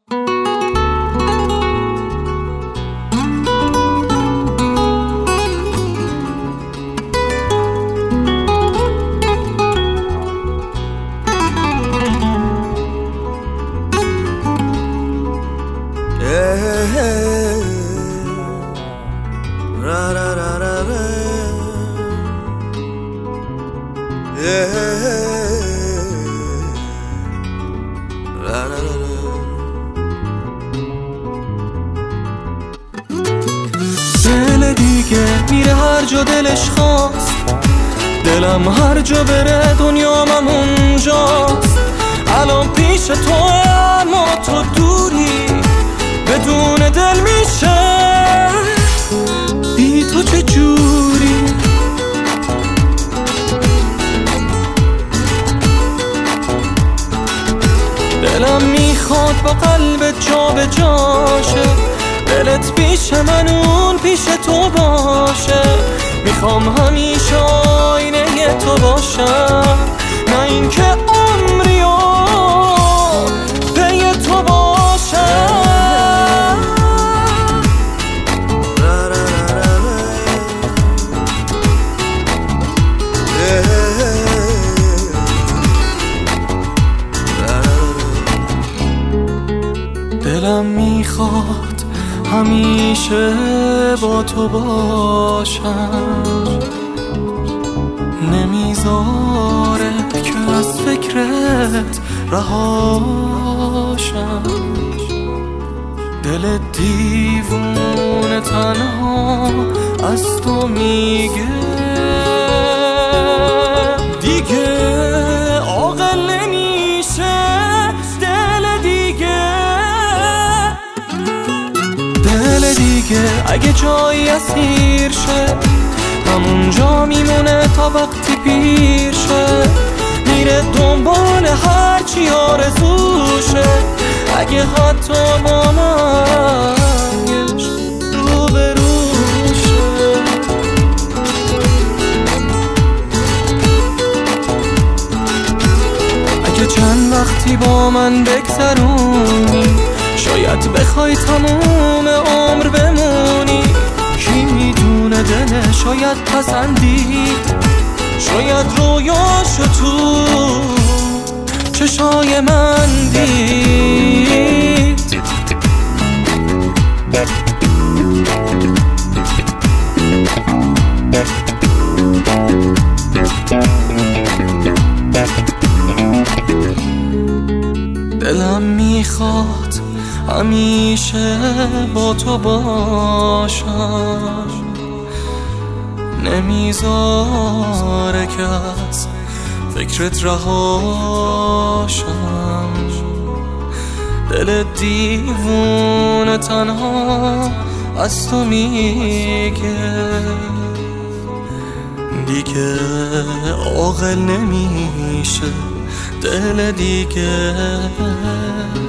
دل دیگه میره هر جا دلش خواست، دلم هر جا بره دنیام اونجاست. الان پیش تو اما تو دوری، بدون دل میشه بی تو چه جوری. دلم میخواد با قلبت جا به جاشه، دلت پیش من اون پیش تو باشه. میخوام همیشه آینه تو باشم، نه اینکه عمری و پی تو باشم. دلم میخواد همیشه با تو باشم، نمیذاره که از فکرت رهاشم. دل دیوونه تنها از تو میگه دیگه عاقل نمیشه. دل دیگه اگه جایی اسیر شه، همونجا میمونه تا وقتی پیر شه. میره دنبال هرچی آرزوشه، اگه حتی با مرگش روبروشه. اگه چند وقتی با من بگذرونی، شاید بخوای تموم عمر بمونی. کی میدونه دل شاید پسندی، شاید رویاشو تو چشای من دید. دلم میخواد همیشه با تو باشم، نمیذاره که از فکرت رهاشم. دل دیوونه تنها از تو میگه دیگه عاقل نمیشه. دل دیگه